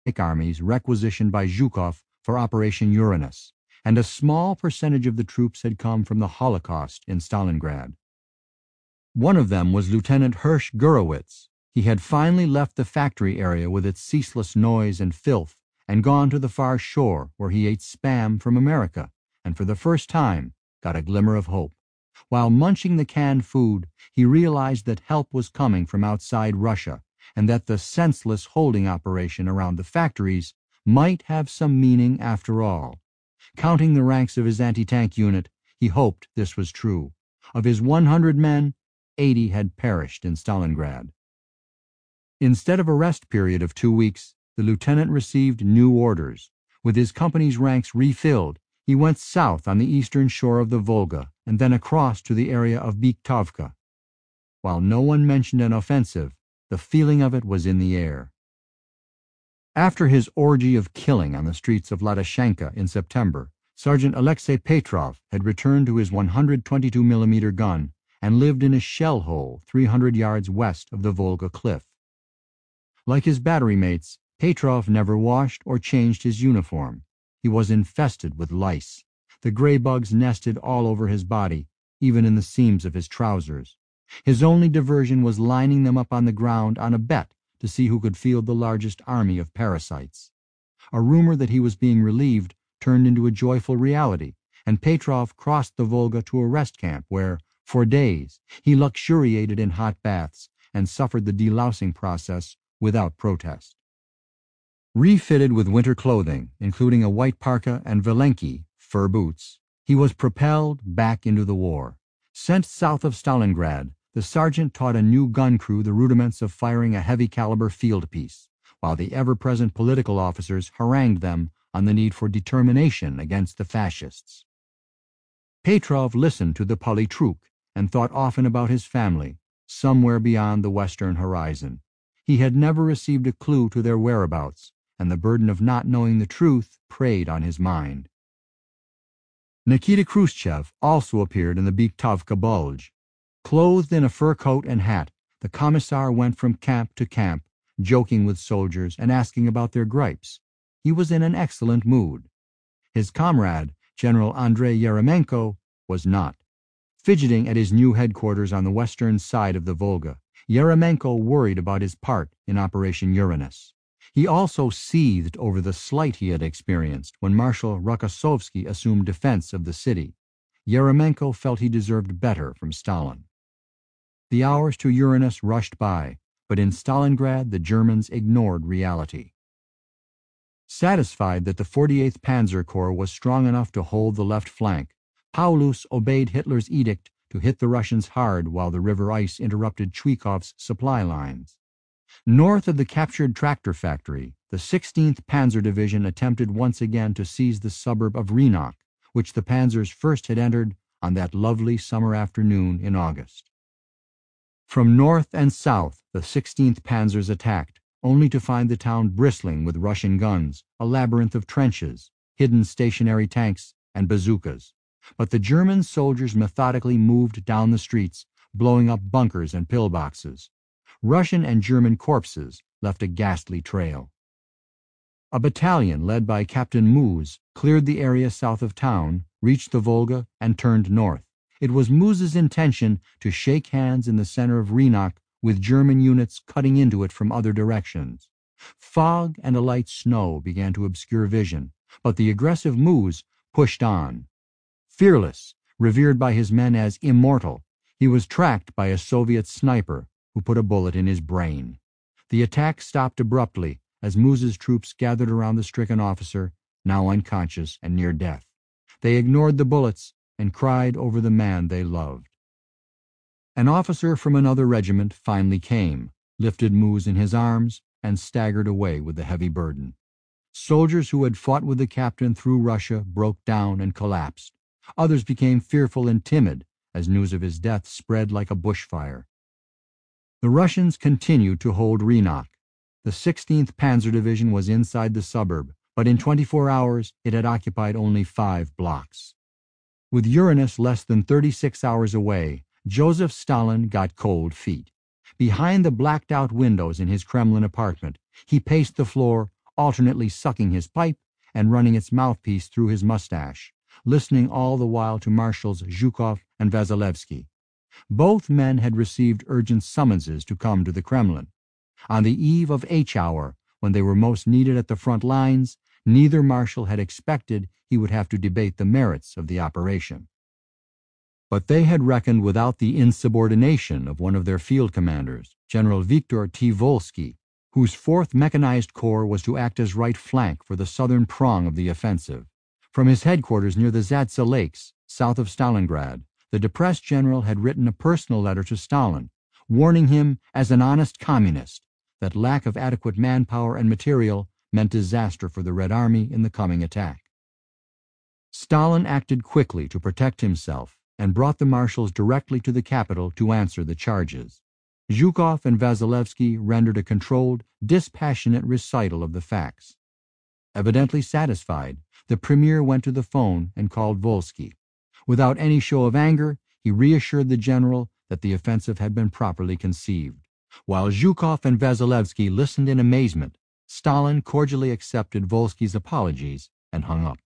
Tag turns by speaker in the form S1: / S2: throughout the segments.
S1: armies requisitioned by Zhukov for Operation Uranus, and a small percentage of the troops had come from the Holocaust in Stalingrad. One of them was Lieutenant Hirsch Gurewitz. He had finally left the factory area with its ceaseless noise and filth and gone to the far shore where he ate Spam from America and for the first time got a glimmer of hope. While munching the canned food, he realized that help was coming from outside Russia and that the senseless holding operation around the factories might have some meaning after all. Counting the ranks of his anti-tank unit, he hoped this was true. Of his 100 men, 80 had perished in Stalingrad. Instead of a rest period of 2 weeks, the lieutenant received new orders. With his company's ranks refilled, he went south on the eastern shore of the Volga and then across to the area of Byktovka. While no one mentioned an offensive, the feeling of it was in the air. After his orgy of killing on the streets of Ladyshenka in September, Sergeant Alexei Petrov had returned to his 122mm gun and lived in a shell hole 300 yards west of the Volga cliff. Like his battery mates, Petrov never washed or changed his uniform. He was infested with lice. The gray bugs nested all over his body, even in the seams of his trousers. His only diversion was lining them up on the ground on a bet to see who could field the largest army of parasites. A rumor that he was being relieved turned into a joyful reality, and Petrov crossed the Volga to a rest camp where, for days, he luxuriated in hot baths and suffered the delousing process without protest. Refitted with winter clothing, including a white parka and Velenki fur boots, he was propelled back into the war. Sent south of Stalingrad, the sergeant taught a new gun crew the rudiments of firing a heavy-caliber field piece, while the ever-present political officers harangued them on the need for determination against the fascists. Petrov listened to the Polytruk and thought often about his family, somewhere beyond the western horizon. He had never received a clue to their whereabouts, and the burden of not knowing the truth preyed on his mind. Nikita Khrushchev also appeared in the Byktovka Bulge. Clothed in a fur coat and hat, the commissar went from camp to camp, joking with soldiers and asking about their gripes. He was in an excellent mood. His comrade, General Andrei Yeremenko, was not. Fidgeting at his new headquarters on the western side of the Volga, Yeremenko worried about his part in Operation Uranus. He also seethed over the slight he had experienced when Marshal Rokossovsky assumed defense of the city. Yeremenko felt he deserved better from Stalin. The hours to Uranus rushed by, but in Stalingrad the Germans ignored reality. Satisfied that the 48th Panzer Corps was strong enough to hold the left flank, Paulus obeyed Hitler's edict to hit the Russians hard while the river ice interrupted Chuikov's supply lines. North of the captured tractor factory, the 16th Panzer Division attempted once again to seize the suburb of Rinok, which the panzers first had entered on that lovely summer afternoon in August. From north and south, the 16th Panzers attacked, only to find the town bristling with Russian guns, a labyrinth of trenches, hidden stationary tanks, and bazookas. But the German soldiers methodically moved down the streets, blowing up bunkers and pillboxes. Russian and German corpses left a ghastly trail. A battalion led by Captain Moose cleared the area south of town, reached the Volga, and turned north. It was Moose's intention to shake hands in the center of Rinok with German units cutting into it from other directions. Fog and a light snow began to obscure vision, but the aggressive Moose pushed on. Fearless, revered by his men as immortal, he was tracked by a Soviet sniper who put a bullet in his brain. The attack stopped abruptly as Moose's troops gathered around the stricken officer, now unconscious and near death. They ignored the bullets and cried over the man they loved. An officer from another regiment finally came, lifted Moose in his arms, and staggered away with the heavy burden. Soldiers who had fought with the captain through Russia broke down and collapsed. Others became fearful and timid as news of his death spread like a bushfire. The Russians continued to hold Rinok. The 16th Panzer Division was inside the suburb, but in 24 hours it had occupied only 5 blocks. With Uranus less than 36 hours away, Joseph Stalin got cold feet. Behind the blacked-out windows in his Kremlin apartment, he paced the floor, alternately sucking his pipe and running its mouthpiece through his mustache, listening all the while to Marshals Zhukov and Vasilevsky. Both men had received urgent summonses to come to the Kremlin. On the eve of H hour, when they were most needed at the front lines, neither marshal had expected he would have to debate the merits of the operation. But they had reckoned without the insubordination of one of their field commanders, General Viktor T. Volsky, whose 4th Mechanized Corps was to act as right flank for the southern prong of the offensive. From his headquarters near the Zaza Lakes, south of Stalingrad, the depressed general had written a personal letter to Stalin, warning him as an honest communist that lack of adequate manpower and material meant disaster for the Red Army in the coming attack. Stalin acted quickly to protect himself and brought the marshals directly to the capital to answer the charges. Zhukov and Vasilevsky rendered a controlled, dispassionate recital of the facts. Evidently satisfied, the premier went to the phone and called Volsky. Without any show of anger, he reassured the general that the offensive had been properly conceived. While Zhukov and Vasilevsky listened in amazement, Stalin cordially accepted Volsky's apologies and hung up.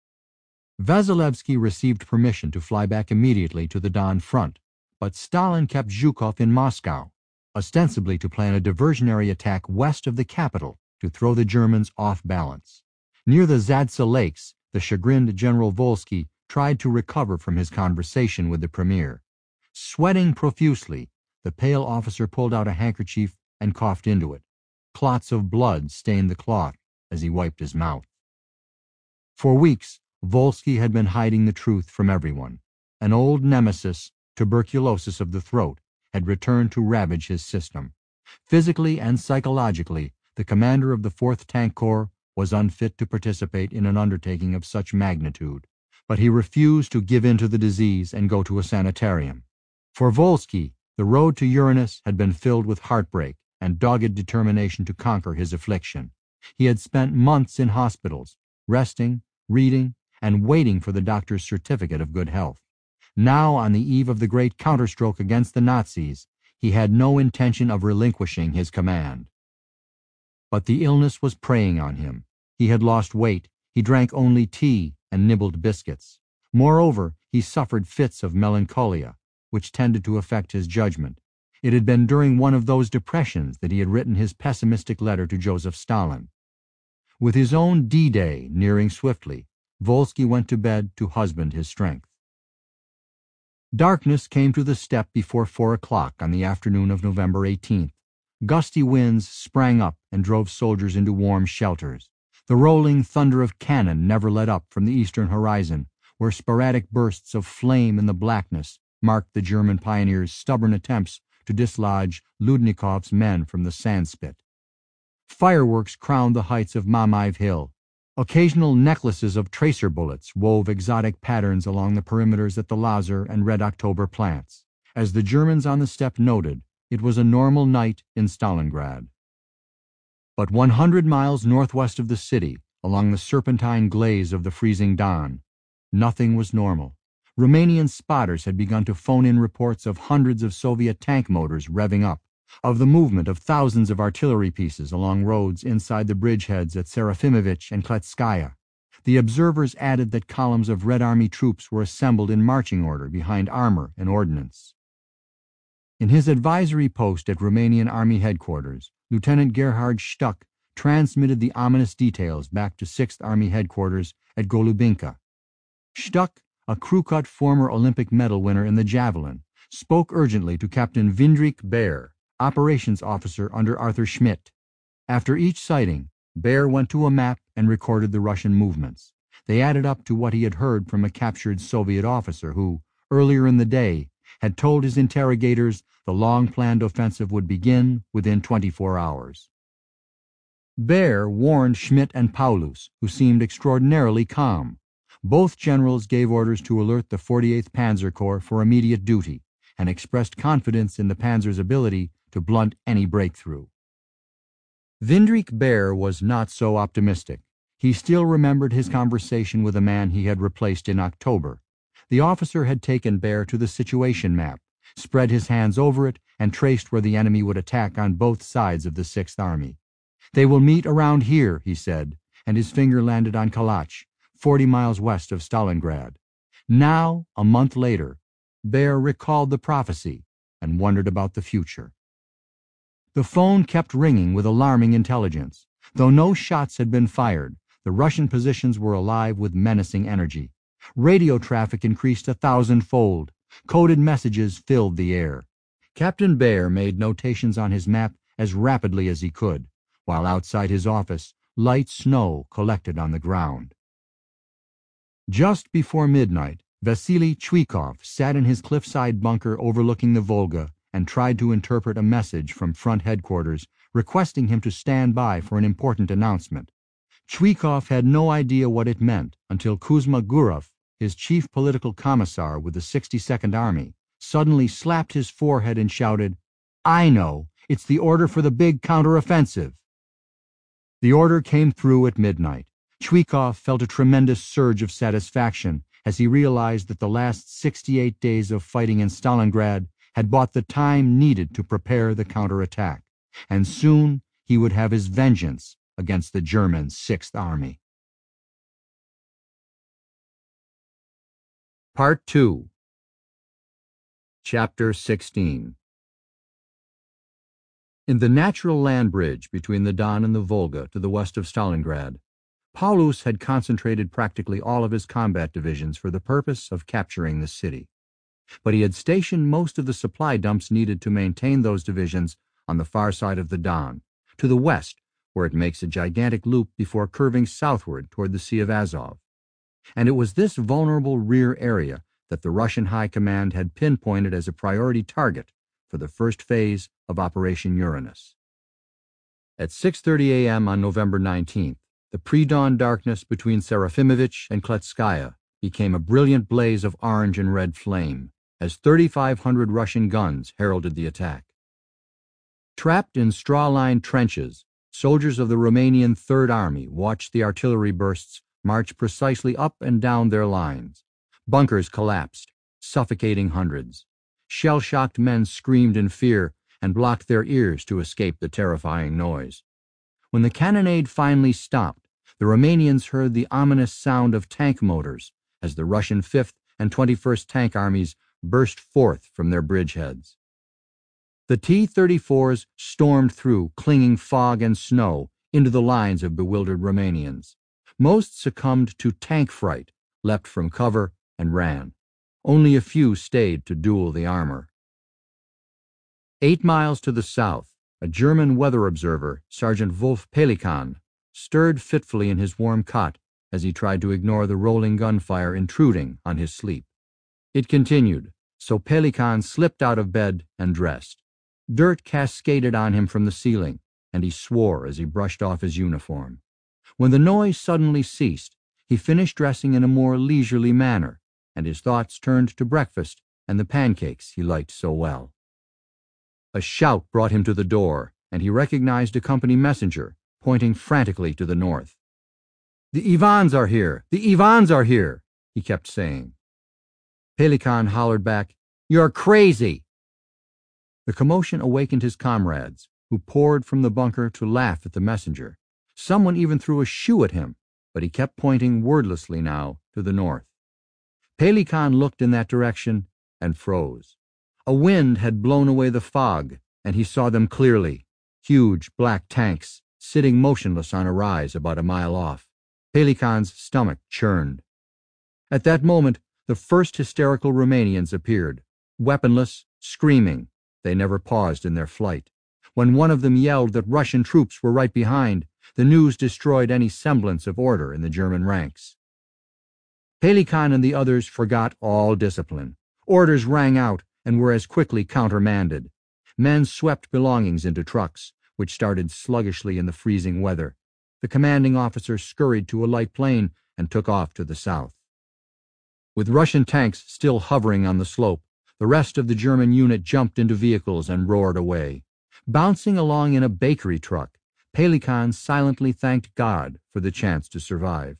S1: Vasilevsky received permission to fly back immediately to the Don front, but Stalin kept Zhukov in Moscow, ostensibly to plan a diversionary attack west of the capital to throw the Germans off balance. Near the Zaza Lakes, the chagrined General Volsky tried to recover from his conversation with the premier. Sweating profusely, the pale officer pulled out a handkerchief and coughed into it. Clots of blood stained the cloth as he wiped his mouth. For weeks, Volsky had been hiding the truth from everyone. An old nemesis, tuberculosis of the throat, had returned to ravage his system. Physically and psychologically, the commander of the 4th Tank Corps was unfit to participate in an undertaking of such magnitude, but he refused to give in to the disease and go to a sanitarium. For Volsky, the road to Uranus had been filled with heartbreak and dogged determination to conquer his affliction. He had spent months in hospitals, resting, reading, and waiting for the doctor's certificate of good health. Now, on the eve of the great counterstroke against the Nazis, he had no intention of relinquishing his command. But the illness was preying on him. He had lost weight, he drank only tea and nibbled biscuits. Moreover, he suffered fits of melancholia, which tended to affect his judgment. It had been during one of those depressions that he had written his pessimistic letter to Joseph Stalin. With his own D-Day nearing swiftly, Volsky went to bed to husband his strength. Darkness came to the steppe before 4 o'clock on the afternoon of November 18th. Gusty winds sprang up and drove soldiers into warm shelters. The rolling thunder of cannon never let up from the eastern horizon, where sporadic bursts of flame in the blackness marked the German pioneers' stubborn attempts to dislodge Ludnikov's men from the sandspit. Fireworks crowned the heights of Mamayev Hill. Occasional necklaces of tracer bullets wove exotic patterns along the perimeters at the Lazar and Red October plants. As the Germans on the steppe noted, it was a normal night in Stalingrad. But 100 miles northwest of the city, along the serpentine glaze of the freezing Don, nothing was normal. Romanian spotters had begun to phone in reports of hundreds of Soviet tank motors revving up, of the movement of thousands of artillery pieces along roads inside the bridgeheads at Serafimovich and Kletskaya. The observers added that columns of Red Army troops were assembled in marching order behind armor and ordnance. In his advisory post at Romanian Army headquarters, Lieutenant Gerhard Stuck transmitted the ominous details back to 6th Army headquarters at Golubinka. Stuck, a crew-cut former Olympic medal winner in the javelin, spoke urgently to Captain Vindrik Baer, operations officer under Arthur Schmidt. After each sighting, Baer went to a map and recorded the Russian movements. They added up to what he had heard from a captured Soviet officer who, earlier in the day, had told his interrogators the long-planned offensive would begin within 24 hours. Baer warned Schmidt and Paulus, who seemed extraordinarily calm. Both generals gave orders to alert the 48th Panzer Corps for immediate duty and expressed confidence in the Panzer's ability to blunt any breakthrough. Vindrik Baer was not so optimistic. He still remembered his conversation with a man he had replaced in October. The officer had taken Baer to the situation map, spread his hands over it, and traced where the enemy would attack on both sides of the 6th Army. "They will meet around here," he said, and his finger landed on Kalach, 40 miles west of Stalingrad. Now, a month later, Baer recalled the prophecy and wondered about the future. The phone kept ringing with alarming intelligence. Though no shots had been fired, the Russian positions were alive with menacing energy. Radio traffic increased 1,000-fold. Coded messages filled the air. Captain Baer made notations on his map as rapidly as he could, while outside his office, light snow collected on the ground. Just before midnight, Vasily Chwikov sat in his cliffside bunker overlooking the Volga and tried to interpret a message from front headquarters requesting him to stand by for an important announcement. Chwikov had no idea what it meant until Kuzma Gurov, his chief political commissar with the 62nd Army, suddenly slapped his forehead and shouted, "I know! It's the order for the big counteroffensive!" The order came through at midnight. Chwikov felt a tremendous surge of satisfaction as he realized that the last 68 days of fighting in Stalingrad had bought the time needed to prepare the counterattack, and soon he would have his vengeance against the German 6th Army. Part 2. Chapter 16. In the natural land bridge between the Don and the Volga to the west of Stalingrad, Paulus had concentrated practically all of his combat divisions for the purpose of capturing the city. But he had stationed most of the supply dumps needed to maintain those divisions on the far side of the Don, to the west, where it makes a gigantic loop before curving southward toward the Sea of Azov. And it was this vulnerable rear area that the Russian High Command had pinpointed as a priority target for the first phase of Operation Uranus. At 6:30 a.m. on November 19th, the pre-dawn darkness between Serafimovich and Kletskaya became a brilliant blaze of orange and red flame as 3,500 Russian guns heralded the attack. Trapped in straw-lined trenches, soldiers of the Romanian Third Army watched the artillery bursts march precisely up and down their lines. Bunkers collapsed, suffocating hundreds. Shell-shocked men screamed in fear and blocked their ears to escape the terrifying noise. When the cannonade finally stopped, the Romanians heard the ominous sound of tank motors as the Russian 5th and 21st Tank Armies burst forth from their bridgeheads. The T-34s stormed through clinging fog and snow into the lines of bewildered Romanians. Most succumbed to tank fright, leapt from cover, and ran. Only a few stayed to duel the armor. 8 miles to the south, a German weather observer, Sergeant Wolf Pelikan, stirred fitfully in his warm cot as he tried to ignore the rolling gunfire intruding on his sleep. It continued, so Pelikan slipped out of bed and dressed. Dirt cascaded on him from the ceiling, and he swore as he brushed off his uniform. When the noise suddenly ceased, he finished dressing in a more leisurely manner, and his thoughts turned to breakfast and the pancakes he liked so well. A shout brought him to the door, and he recognized a company messenger, pointing frantically to the north. "The Ivans are here! The Ivans are here!" he kept saying. Pelikan hollered back, "You're crazy!" The commotion awakened his comrades, who poured from the bunker to laugh at the messenger. Someone even threw a shoe at him, but he kept pointing wordlessly now to the north. Pelikan looked in that direction and froze. A wind had blown away the fog, and he saw them clearly, huge black tanks sitting motionless on a rise about a mile off. Pelikan's stomach churned. At that moment, the first hysterical Romanians appeared, weaponless, screaming. They never paused in their flight. When one of them yelled that Russian troops were right behind, the news destroyed any semblance of order in the German ranks. Pelikan and the others forgot all discipline. Orders rang out and were as quickly countermanded. Men swept belongings into trucks, which started sluggishly in the freezing weather. The commanding officer scurried to a light plane and took off to the south. With Russian tanks still hovering on the slope, the rest of the German unit jumped into vehicles and roared away. Bouncing along in a bakery truck, Pelikan silently thanked God for the chance to survive.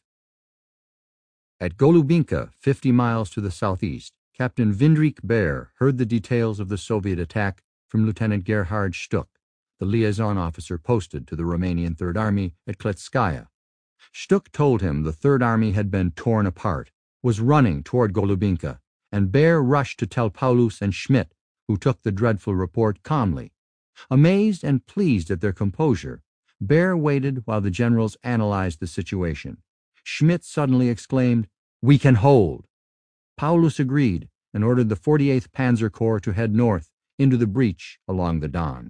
S1: At Golubinka, 50 miles to the southeast, Captain Vindrik Baer heard the details of the Soviet attack from Lieutenant Gerhard Stuck, the liaison officer posted to the Romanian Third Army at Kletskaya. Stuck told him the Third Army had been torn apart, was running toward Golubinka, and Baer rushed to tell Paulus and Schmidt, who took the dreadful report calmly. Amazed and pleased at their composure, Baer waited while the generals analyzed the situation. Schmidt suddenly exclaimed, "We can hold!" Paulus agreed and ordered the 48th Panzer Corps to head north into the breach along the Don.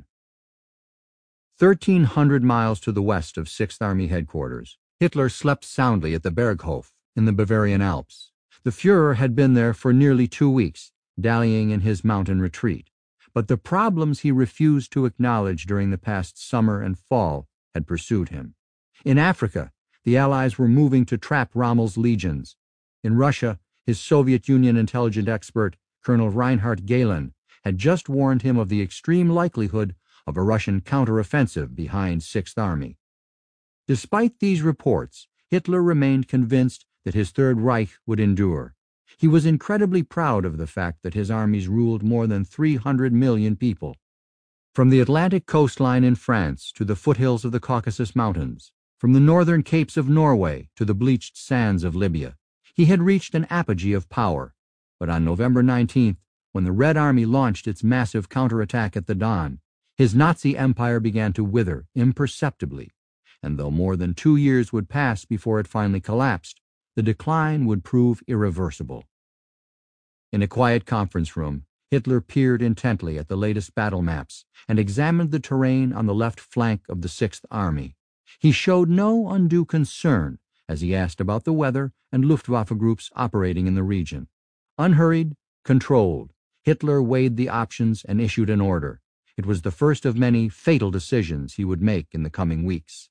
S1: 1,300 miles to the west of 6th Army headquarters, Hitler slept soundly at the Berghof in the Bavarian Alps. The Führer had been there for nearly 2 weeks, dallying in his mountain retreat. But the problems he refused to acknowledge during the past summer and fall had pursued him. In Africa, the Allies were moving to trap Rommel's legions. In Russia, his Soviet Union intelligence expert, Colonel Reinhard Gehlen, had just warned him of the extreme likelihood of a Russian counteroffensive behind 6th Army. Despite these reports, Hitler remained convinced that his Third Reich would endure. He was incredibly proud of the fact that his armies ruled more than 300 million people. From the Atlantic coastline in France to the foothills of the Caucasus Mountains, from the northern capes of Norway to the bleached sands of Libya, he had reached an apogee of power. But on November 19th, when the Red Army launched its massive counterattack at the Don, his Nazi empire began to wither imperceptibly, and though more than 2 years would pass before it finally collapsed, the decline would prove irreversible. In a quiet conference room, Hitler peered intently at the latest battle maps and examined the terrain on the left flank of the 6th Army. He showed no undue concern as he asked about the weather and Luftwaffe groups operating in the region. Unhurried, controlled, Hitler weighed the options and issued an order. It was the first of many fatal decisions he would make in the coming weeks.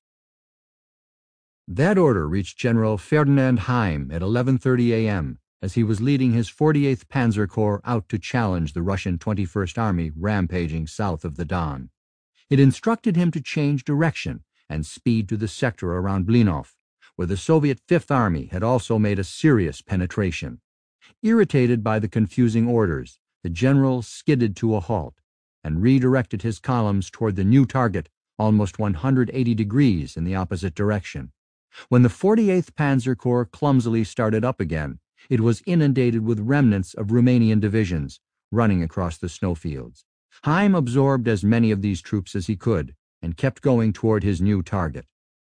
S1: That order reached General Ferdinand Heim at 11:30 a.m. as he was leading his 48th Panzer Corps out to challenge the Russian 21st Army rampaging south of the Don. It instructed him to change direction and speed to the sector around Blinov, where the Soviet 5th Army had also made a serious penetration. Irritated by the confusing orders, the general skidded to a halt and redirected his columns toward the new target almost 180 degrees in the opposite direction. When the 48th Panzer Corps clumsily started up again, it was inundated with remnants of Romanian divisions running across the snowfields. Heim absorbed as many of these troops as he could and kept going toward his new target.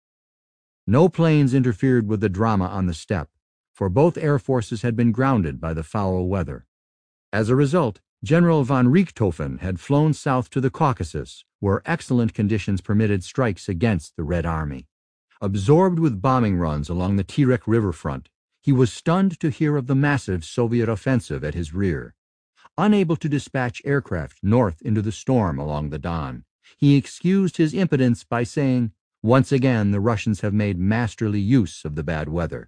S1: No planes interfered with the drama on the steppe, for both air forces had been grounded by the foul weather. As a result, General von Richthofen had flown south to the Caucasus, where excellent conditions permitted strikes against the Red Army. Absorbed with bombing runs along the Terek riverfront, he was stunned to hear of the massive Soviet offensive at his rear. Unable to dispatch aircraft north into the storm along the Don, he excused his impotence by saying, "Once again the Russians have made masterly use of the bad weather."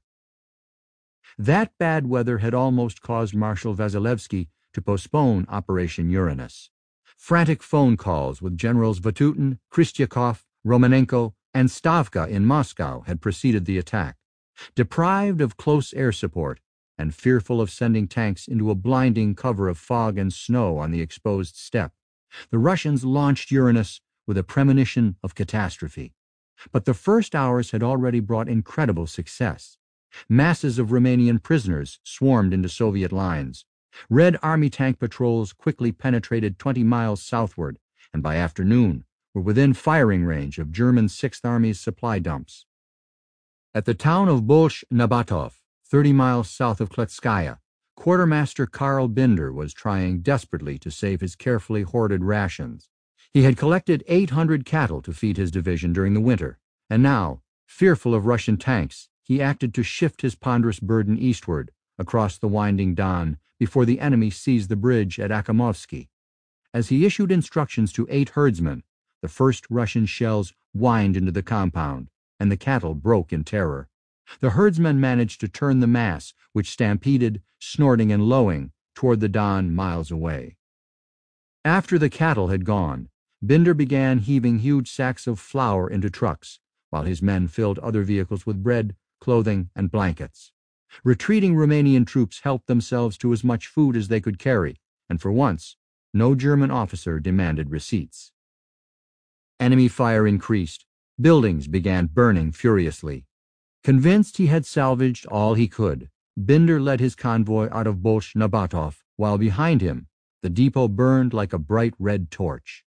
S1: That bad weather had almost caused Marshal Vasilevsky to postpone Operation Uranus. Frantic phone calls with Generals Vatutin, Kristyakov, Romanenko, and Stavka in Moscow had preceded the attack. Deprived of close air support and fearful of sending tanks into a blinding cover of fog and snow on the exposed steppe, the Russians launched Uranus with a premonition of catastrophe. But the first hours had already brought incredible success. Masses of Romanian prisoners swarmed into Soviet lines. Red Army tank patrols quickly penetrated 20 miles southward, and by afternoon were within firing range of German 6th Army's supply dumps. At the town of Bolsh-Nabatov, 30 miles south of Kletskaya, Quartermaster Karl Binder was trying desperately to save his carefully hoarded rations. He had collected 800 cattle to feed his division during the winter, and now, fearful of Russian tanks, he acted to shift his ponderous burden eastward across the winding Don before the enemy seized the bridge at Akhimovsky. As he issued instructions to 8 herdsmen, the first Russian shells whined into the compound, and the cattle broke in terror. The herdsmen managed to turn the mass, which stampeded, snorting and lowing, toward the Don miles away. After the cattle had gone, Binder began heaving huge sacks of flour into trucks, while his men filled other vehicles with bread, clothing, and blankets. Retreating Romanian troops helped themselves to as much food as they could carry, and for once, no German officer demanded receipts. Enemy fire increased. Buildings began burning furiously. Convinced he had salvaged all he could, Binder led his convoy out of Bolsh-Nabatov, while behind him, the depot burned like a bright red torch.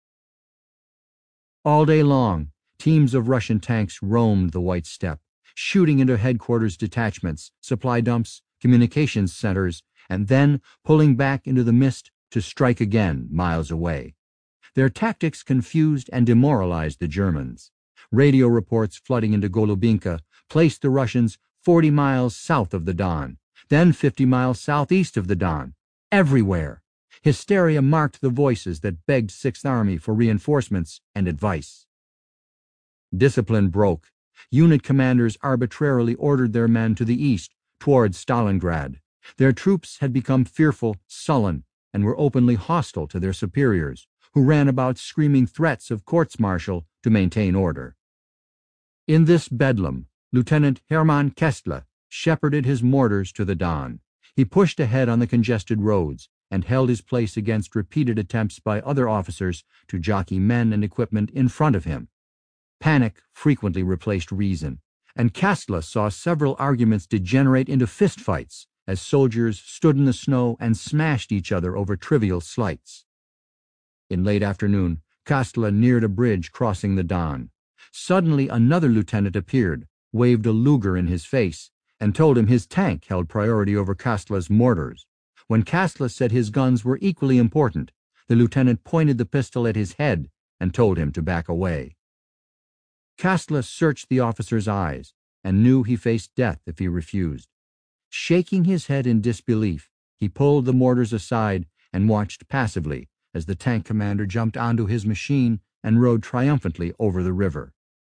S1: All day long, teams of Russian tanks roamed the White Steppe, shooting into headquarters detachments, supply dumps, communications centers, and then pulling back into the mist to strike again miles away. Their tactics confused and demoralized the Germans. Radio reports flooding into Golubinka placed the Russians 40 miles south of the Don, then 50 miles southeast of the Don. Everywhere, hysteria marked the voices that begged Sixth Army for reinforcements and advice. Discipline broke. Unit commanders arbitrarily ordered their men to the east, towards Stalingrad. Their troops had become fearful, sullen, and were openly hostile to their superiors, who ran about screaming threats of courts-martial to maintain order. In this bedlam, Lieutenant Hermann Kestler shepherded his mortars to the Don. He pushed ahead on the congested roads and held his place against repeated attempts by other officers to jockey men and equipment in front of him. Panic frequently replaced reason, and Kestler saw several arguments degenerate into fistfights as soldiers stood in the snow and smashed each other over trivial slights. In late afternoon, Kestler neared a bridge crossing the Don. Suddenly another lieutenant appeared, waved a Luger in his face, and told him his tank held priority over Kestler's mortars. When Kestler said his guns were equally important, the lieutenant pointed the pistol at his head and told him to back away. Kestler searched the officer's eyes and knew he faced death if he refused. Shaking his head in disbelief, he pulled the mortars aside and watched passively as the tank commander jumped onto his machine and rode triumphantly over the river.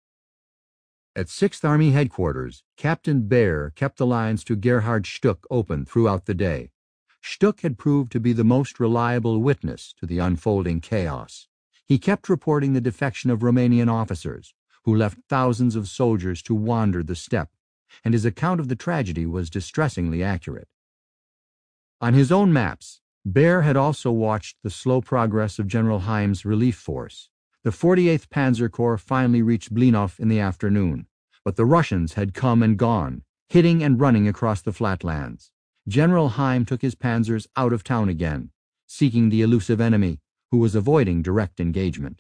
S1: At Sixth Army headquarters, Captain Baer kept the lines to Gerhard Stuck open throughout the day. Stuck had proved to be the most reliable witness to the unfolding chaos. He kept reporting the defection of Romanian officers, who left thousands of soldiers to wander the steppe, and his account of the tragedy was distressingly accurate. On his own maps, Baer had also watched the slow progress of General Heim's relief force. The 48th Panzer Corps finally reached Blinov in the afternoon, but the Russians had come and gone, hitting and running across the flatlands. General Heim took his panzers out of town again, seeking the elusive enemy, who was avoiding direct engagement.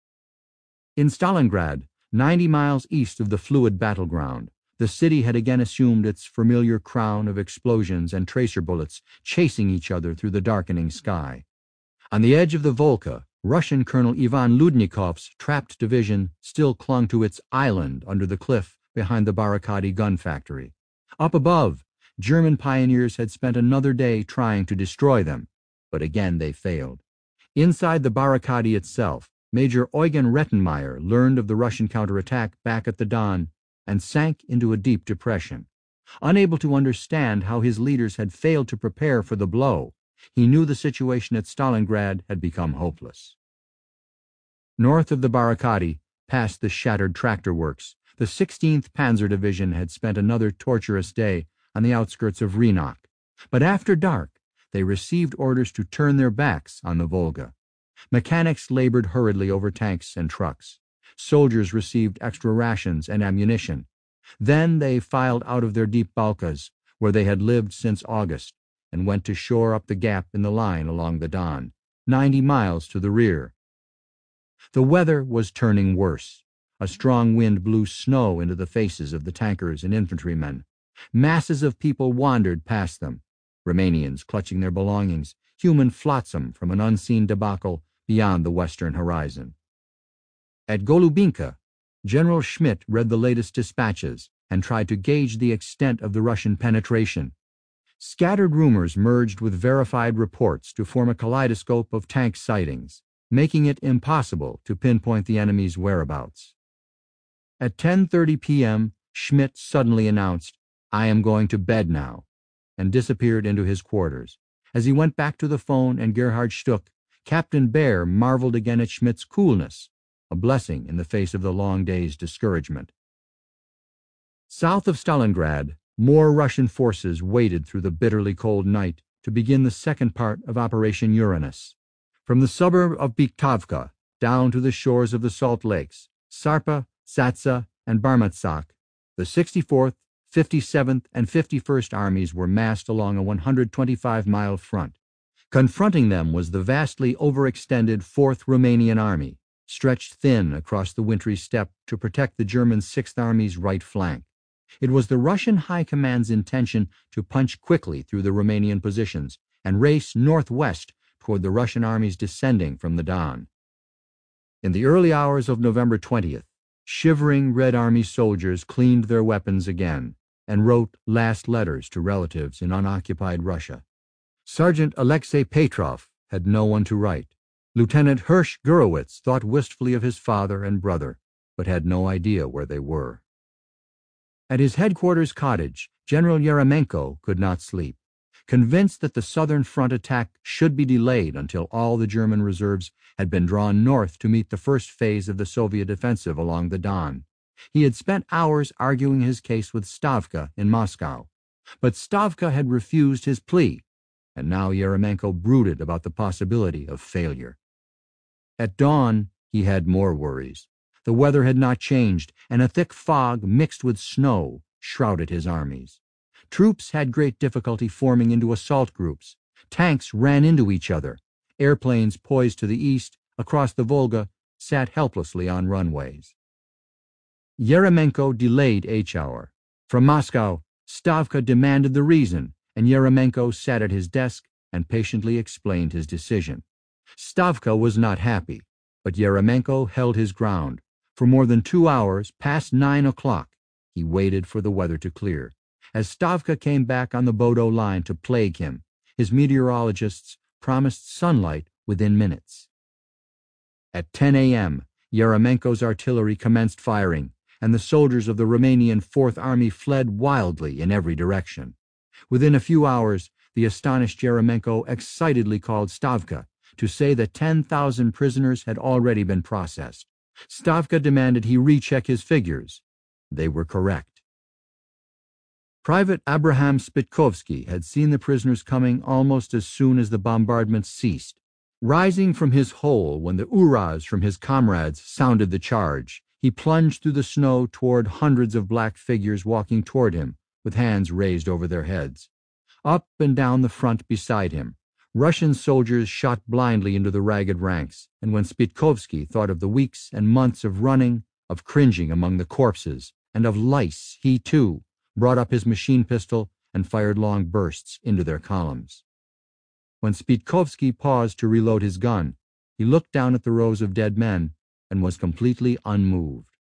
S1: In Stalingrad, 90 miles east of the fluid battleground, the city had again assumed its familiar crown of explosions and tracer bullets chasing each other through the darkening sky. On the edge of the Volga, Russian Colonel Ivan Ludnikov's trapped division still clung to its island under the cliff behind the Barakadi gun factory. Up above, German pioneers had spent another day trying to destroy them, but again they failed. Inside the Barakadi itself, Major Eugen Rettenmeier learned of the Russian counterattack back at the Don and sank into a deep depression. Unable to understand how his leaders had failed to prepare for the blow, he knew the situation at Stalingrad had become hopeless. North of the Barakadi, past the shattered tractor works, the 16th Panzer Division had spent another torturous day on the outskirts of Rinok. But after dark, they received orders to turn their backs on the Volga. Mechanics labored hurriedly over tanks and trucks. Soldiers received extra rations and ammunition. Then they filed out of their deep balkas, where they had lived since August, and went to shore up the gap in the line along the Don, 90 miles to the rear. The weather was turning worse. A strong wind blew snow into the faces of the tankers and infantrymen. Masses of people wandered past them, Romanians clutching their belongings, human flotsam from an unseen debacle beyond the western horizon. At Golubinka, General Schmidt read the latest dispatches and tried to gauge the extent of the Russian penetration. Scattered rumors merged with verified reports to form a kaleidoscope of tank sightings, making it impossible to pinpoint the enemy's whereabouts. At 10:30 p.m., Schmidt suddenly announced, "I am going to bed now," and disappeared into his quarters. As he went back to the phone and Gerhard Stuck, Captain Baer marveled again at Schmidt's coolness, a blessing in the face of the long day's discouragement. South of Stalingrad, more Russian forces waded through the bitterly cold night to begin the second part of Operation Uranus. From the suburb of Biktavka, down to the shores of the Salt Lakes, Sarpa, Satsa, and Barmatsak, the 64th, 57th, and 51st Armies were massed along a 125-mile front. Confronting them was the vastly overextended 4th Romanian Army, stretched thin across the wintry steppe to protect the German 6th Army's right flank. It was the Russian High Command's intention to punch quickly through the Romanian positions and race northwest toward the Russian armies descending from the Don. In the early hours of November 20th, shivering Red Army soldiers cleaned their weapons again and wrote last letters to relatives in unoccupied Russia. Sergeant Alexei Petrov had no one to write. Lieutenant Hirsch Gurewitz thought wistfully of his father and brother, but had no idea where they were. At his headquarters cottage, General Yeremenko could not sleep. Convinced that the southern front attack should be delayed until all the German reserves had been drawn north to meet the first phase of the Soviet offensive along the Don, he had spent hours arguing his case with Stavka in Moscow. But Stavka had refused his plea, and now Yeremenko brooded about the possibility of failure. At dawn, he had more worries. The weather had not changed, and a thick fog mixed with snow shrouded his armies. Troops had great difficulty forming into assault groups. Tanks ran into each other. Airplanes poised to the east, across the Volga, sat helplessly on runways. Yeremenko delayed H-hour. From Moscow, Stavka demanded the reason, and Yeremenko sat at his desk and patiently explained his decision. Stavka was not happy, but Yeremenko held his ground. For more than 2 hours, past 9 o'clock, he waited for the weather to clear. As Stavka came back on the Bodo line to plague him, his meteorologists promised sunlight within minutes. At 10 a.m., Yeremenko's artillery commenced firing, and the soldiers of the Romanian 4th Army fled wildly in every direction. Within a few hours, the astonished Yeremenko excitedly called Stavka to say that 10,000 prisoners had already been processed. Stavka demanded he recheck his figures. They were correct. Private Abraham Spitkovsky had seen the prisoners coming almost as soon as the bombardment ceased. Rising from his hole when the hurrahs from his comrades sounded the charge, he plunged through the snow toward hundreds of black figures walking toward him, with hands raised over their heads. Up and down the front beside him, Russian soldiers shot blindly into the ragged ranks, and when Spitkovsky thought of the weeks and months of running, of cringing among the corpses, and of lice, he, too, brought up his machine pistol and fired long bursts into their columns. When Spitkovsky paused to reload his gun, he looked down at the rows of dead men and was completely unmoved.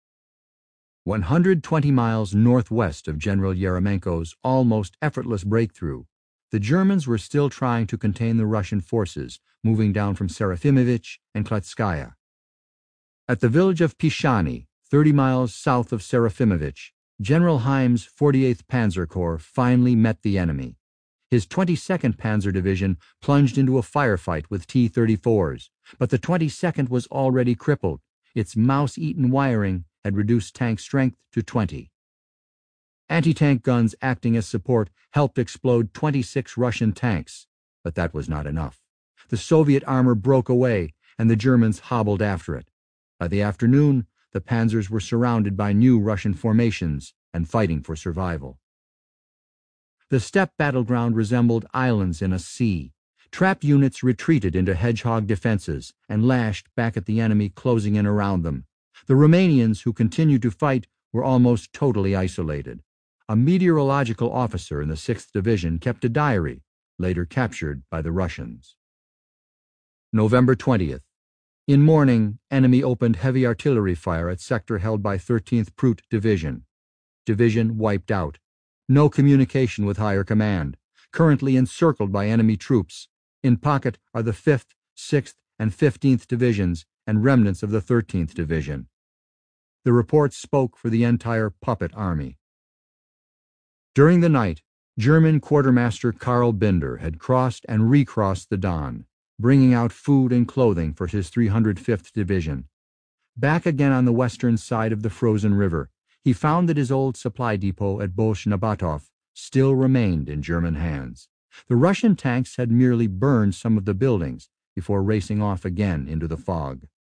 S1: 120 miles northwest of General Yeremenko's almost effortless breakthrough, the Germans were still trying to contain the Russian forces moving down from Serafimovich and Kletskaya. At the village of Pishani, 30 miles south of Serafimovich, General Heim's 48th Panzer Corps finally met the enemy. His 22nd Panzer Division plunged into a firefight with T-34s, but the 22nd was already crippled. Its mouse-eaten wiring had reduced tank strength to 20. Anti-tank guns acting as support helped explode 26 Russian tanks, but that was not enough. The Soviet armor broke away, and the Germans hobbled after it. By the afternoon, the panzers were surrounded by new Russian formations and fighting for survival. The steppe battleground resembled islands in a sea. Trap units retreated into hedgehog defenses and lashed back at the enemy closing in around them. The Romanians who continued to fight were almost totally isolated. A meteorological officer in the 6th Division kept a diary, later captured by the Russians. November 20th. In morning, enemy opened heavy artillery fire at sector held by 13th Prut Division. Division wiped out. No communication with higher command. Currently encircled by enemy troops. In pocket are the 5th, 6th, and 15th Divisions and remnants of the 13th Division. The report spoke for the entire puppet army. During the night, German Quartermaster Karl Binder had crossed and recrossed the Don, bringing out food and clothing for his 305th Division. Back again on the western side of the frozen river, he found that his old supply depot at Bolsh-Nabatov still remained in German hands. The Russian tanks had merely burned some of the buildings before racing off again into the fog.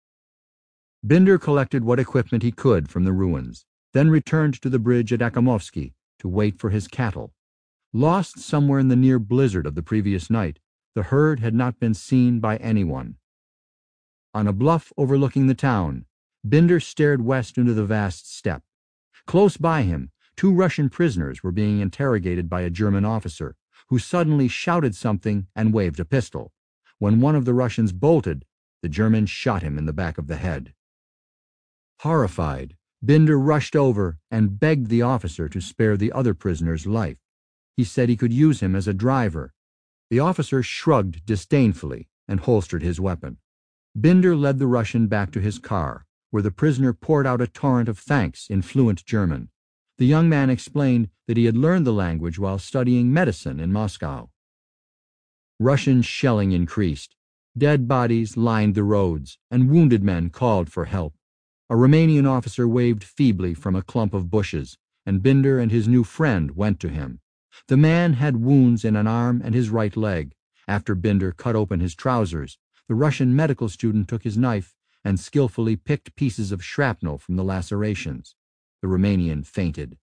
S1: Binder collected what equipment he could from the ruins, then returned to the bridge at Akhimovsky to wait for his cattle. Lost somewhere in the near blizzard of the previous night, the herd had not been seen by anyone. On a bluff overlooking the town, Binder stared west into the vast steppe. Close by him, 2 Russian prisoners were being interrogated by a German officer, who suddenly shouted something and waved a pistol. When one of the Russians bolted, the German shot him in the back of the head. Horrified, Binder rushed over and begged the officer to spare the other prisoner's life. He said he could use him as a driver. The officer shrugged disdainfully and holstered his weapon. Binder led the Russian back to his car, where the prisoner poured out a torrent of thanks in fluent German. The young man explained that he had learned the language while studying medicine in Moscow. Russian shelling increased. Dead bodies lined the roads, and wounded men called for help. A Romanian officer waved feebly from a clump of bushes, and Binder and his new friend went to him. The man had wounds in an arm and his right leg. After Binder cut open his trousers, the Russian medical student took his knife and skillfully picked pieces of shrapnel from the lacerations. The Romanian fainted.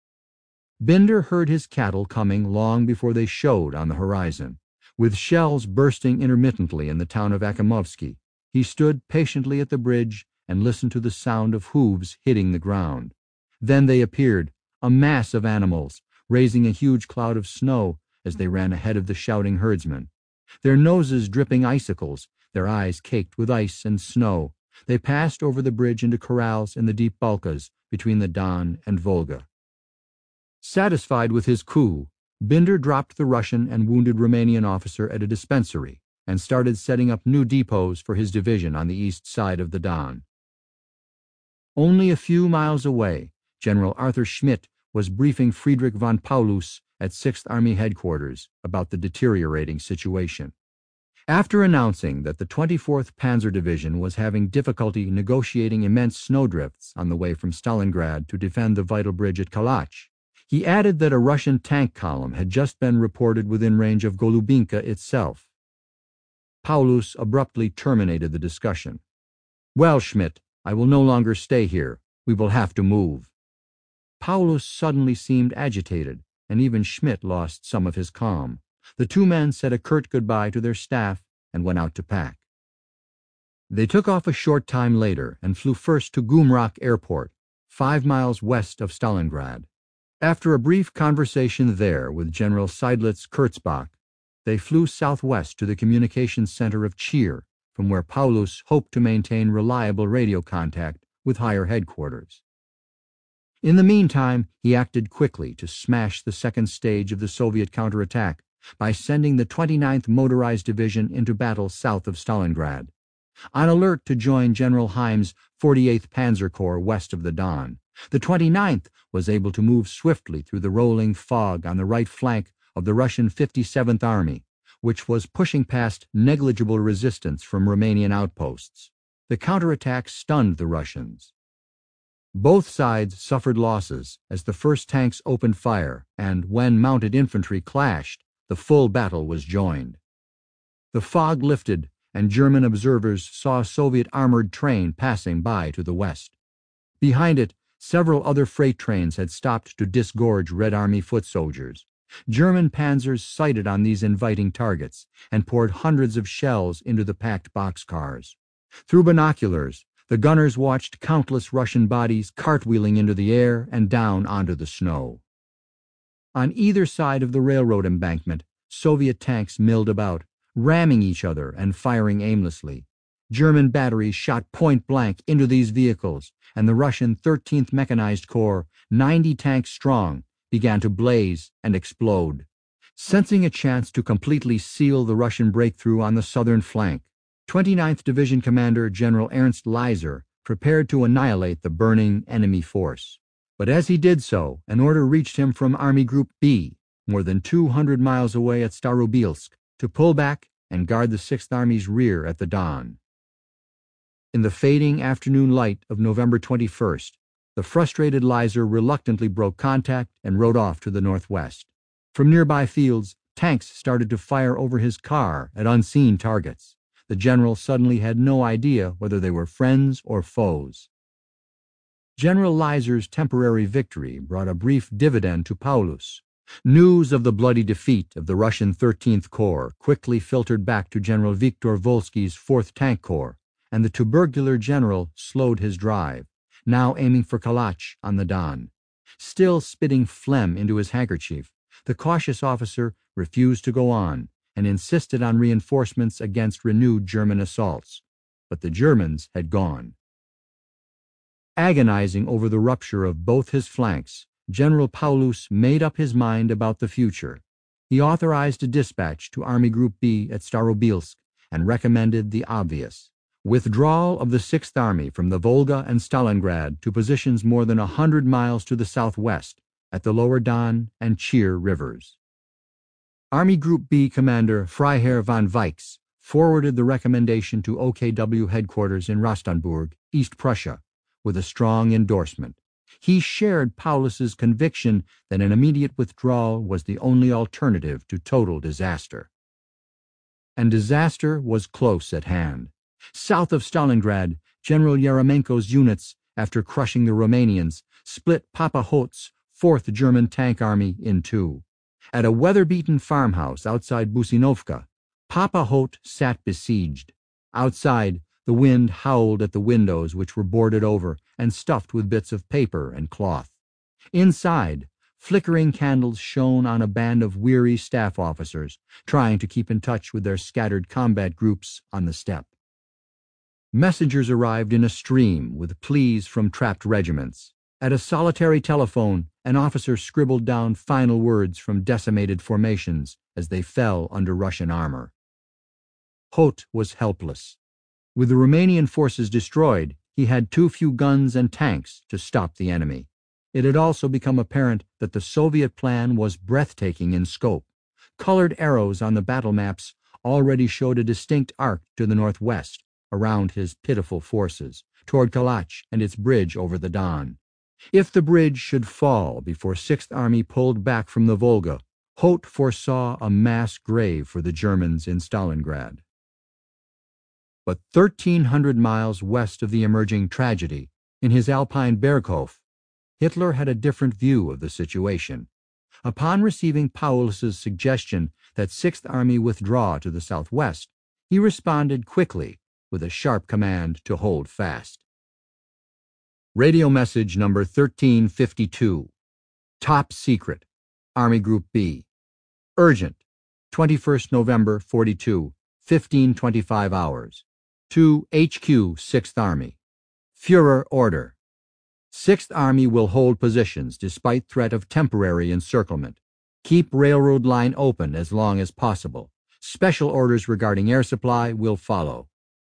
S1: Binder heard his cattle coming long before they showed on the horizon. With shells bursting intermittently in the town of Akhimovsky, he stood patiently at the bridge and listened to the sound of hooves hitting the ground. Then they appeared, a mass of animals, raising a huge cloud of snow as they ran ahead of the shouting herdsmen. Their noses dripping icicles, their eyes caked with ice and snow, they passed over the bridge into corrals in the deep Balkas between the Don and Volga. Satisfied with his coup, Binder dropped the Russian and wounded Romanian officer at a dispensary and started setting up new depots for his division on the east side of the Don. Only a few miles away, General Arthur Schmidt was briefing Friedrich von Paulus at 6th Army Headquarters about the deteriorating situation. After announcing that the 24th Panzer Division was having difficulty negotiating immense snowdrifts on the way from Stalingrad to defend the vital bridge at Kalach, he added that a Russian tank column had just been reported within range of Golubinka itself. Paulus abruptly terminated the discussion. "Well, Schmidt, I will no longer stay here. We will have to move." Paulus suddenly seemed agitated, and even Schmidt lost some of his calm. The 2 men said a curt goodbye to their staff and went out to pack. They took off a short time later and flew first to Gumrak Airport, 5 miles west of Stalingrad. After a brief conversation there with General Seidlitz Kurzbach, they flew southwest to the communications center of Chir, from where Paulus hoped to maintain reliable radio contact with higher headquarters. In the meantime, he acted quickly to smash the second stage of the Soviet counterattack by sending the 29th Motorized Division into battle south of Stalingrad. On alert to join General Heim's 48th Panzer Corps west of the Don, the 29th was able to move swiftly through the rolling fog on the right flank of the Russian 57th Army, which was pushing past negligible resistance from Romanian outposts. The counterattack stunned the Russians. Both sides suffered losses as the first tanks opened fire, and when mounted infantry clashed, the full battle was joined. The fog lifted, and German observers saw a Soviet armored train passing by to the west. Behind it, several other freight trains had stopped to disgorge Red Army foot soldiers. German panzers sighted on these inviting targets and poured hundreds of shells into the packed boxcars. Through binoculars, the gunners watched countless Russian bodies cartwheeling into the air and down onto the snow. On either side of the railroad embankment, Soviet tanks milled about, ramming each other and firing aimlessly. German batteries shot point-blank into these vehicles, and the Russian 13th Mechanized Corps, 90 tanks strong, began to blaze and explode. Sensing a chance to completely seal the Russian breakthrough on the southern flank, 29th Division Commander General Ernst Leiser prepared to annihilate the burning enemy force. But as he did so, an order reached him from Army Group B, more than 200 miles away at Starobilsk, to pull back and guard the 6th Army's rear at the Don. In the fading afternoon light of November 21st, the frustrated Leiser reluctantly broke contact and rode off to the northwest. From nearby fields, tanks started to fire over his car at unseen targets. The general suddenly had no idea whether they were friends or foes. General Leiser's temporary victory brought a brief dividend to Paulus. News of the bloody defeat of the Russian 13th Corps quickly filtered back to General Viktor Volsky's 4th Tank Corps, and the tubercular general slowed his drive, now aiming for Kalach on the Don. Still spitting phlegm into his handkerchief, the cautious officer refused to go on and insisted on reinforcements against renewed German assaults. But the Germans had gone. Agonizing over the rupture of both his flanks, General Paulus made up his mind about the future. He authorized a dispatch to Army Group B at Starobilsk and recommended the obvious: withdrawal of the 6th Army from the Volga and Stalingrad to positions more than 100 miles to the southwest at the lower Don and Chir rivers. Army Group B Commander Freiherr von Weichs forwarded the recommendation to OKW headquarters in Rastenburg, East Prussia, with a strong endorsement. He shared Paulus's conviction that an immediate withdrawal was the only alternative to total disaster. And disaster was close at hand. South of Stalingrad, General Yeremenko's units, after crushing the Romanians, split Papa Hot's 4th German Tank Army in two. At a weather-beaten farmhouse outside Businovka, Papa Hot sat besieged. Outside, the wind howled at the windows, which were boarded over and stuffed with bits of paper and cloth. Inside, flickering candles shone on a band of weary staff officers trying to keep in touch with their scattered combat groups on the steppe. Messengers arrived in a stream with pleas from trapped regiments. At a solitary telephone, an officer scribbled down final words from decimated formations as they fell under Russian armor. Hot was helpless. With the Romanian forces destroyed, he had too few guns and tanks to stop the enemy. It had also become apparent that the Soviet plan was breathtaking in scope. Colored arrows on the battle maps already showed a distinct arc to the northwest, around his pitiful forces, toward Kalach and its bridge over the Don. If the bridge should fall before 6th Army pulled back from the Volga, Hot foresaw a mass grave for the Germans in Stalingrad. But 1,300 miles west of the emerging tragedy, in his Alpine Berghof, Hitler had a different view of the situation. Upon receiving Paulus's suggestion that 6th Army withdraw to the southwest, he responded quickly with a sharp command to hold fast. Radio message number 1352. Top secret. Army Group B. Urgent. 21st November 42, 15:25 hours. To HQ 6th Army. Führer order. 6th Army will hold positions despite threat of temporary encirclement. Keep railroad line open as long as possible. Special orders regarding air supply will follow.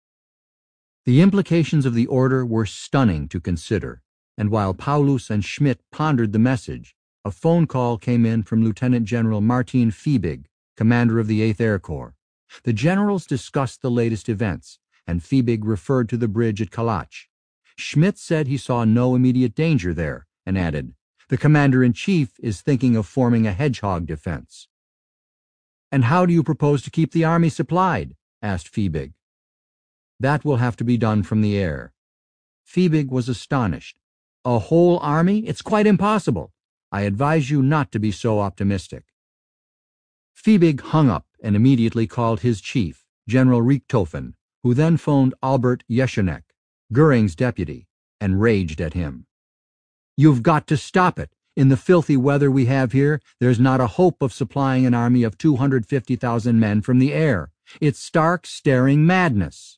S1: The implications of the order were stunning to consider, and while Paulus and Schmidt pondered the message, a phone call came in from Lieutenant General Martin Fiebig, commander of the 8th Air Corps. The generals discussed the latest events, and Fiebig referred to the bridge at Kalach. Schmidt said he saw no immediate danger there, and added, "The commander-in-chief is thinking of forming a hedgehog defense." "And how do you propose to keep the army supplied?" asked Fiebig. "That will have to be done from the air." Fiebig was astonished. "A whole army? It's quite impossible. I advise you not to be so optimistic." Fiebig hung up and immediately called his chief, General Richthofen, who then phoned Albert Jesenek, Goering's deputy, and raged at him. "You've got to stop it. In the filthy weather we have here, there's not a hope of supplying an army of 250,000 men from the air. It's stark, staring madness."